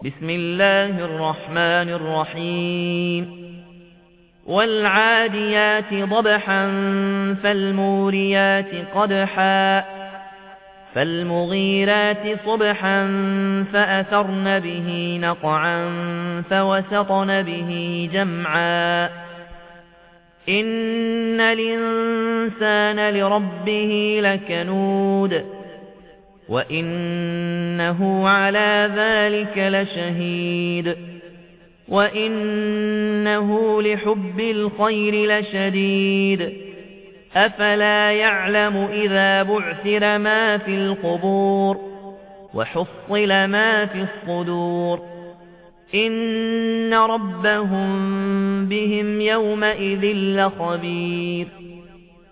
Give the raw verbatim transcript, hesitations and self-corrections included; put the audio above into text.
بسم الله الرحمن الرحيم والعاديات ضبحا فالموريات قدحا فالمغيرات صبحا فأثرن به نقعا فوسطن به جمعا إن الإنسان لربه لكنود وإنه على ذلك لشهيد وإنه لحب الخير لشديد أفلا يعلم إذا بعثر ما في القبور وحصل ما في الصدور إن ربهم بهم يومئذ لخبير